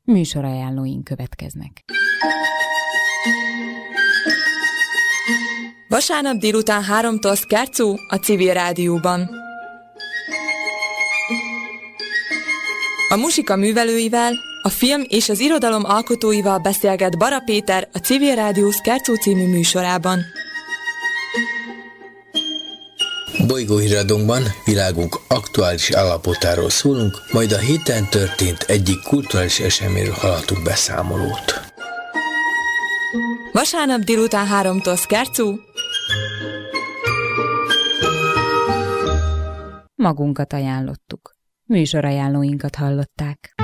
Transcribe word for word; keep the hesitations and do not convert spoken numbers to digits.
Műsorajánlóink következnek. Vasárnap délután háromtól Scherzo a Civil Rádióban. A muzsika művelőivel, a film és az irodalom alkotóival beszélget Bara Péter a Civil Rádió Scherzo című műsorában. Bolygóhíradónkban világunk aktuális állapotáról szólunk, majd a héten történt egyik kulturális eseményről hallhatunk beszámolót. Vasárnap délután háromtól Scherzo. Magunkat ajánlottuk. Műsorajánlóinkat hallották.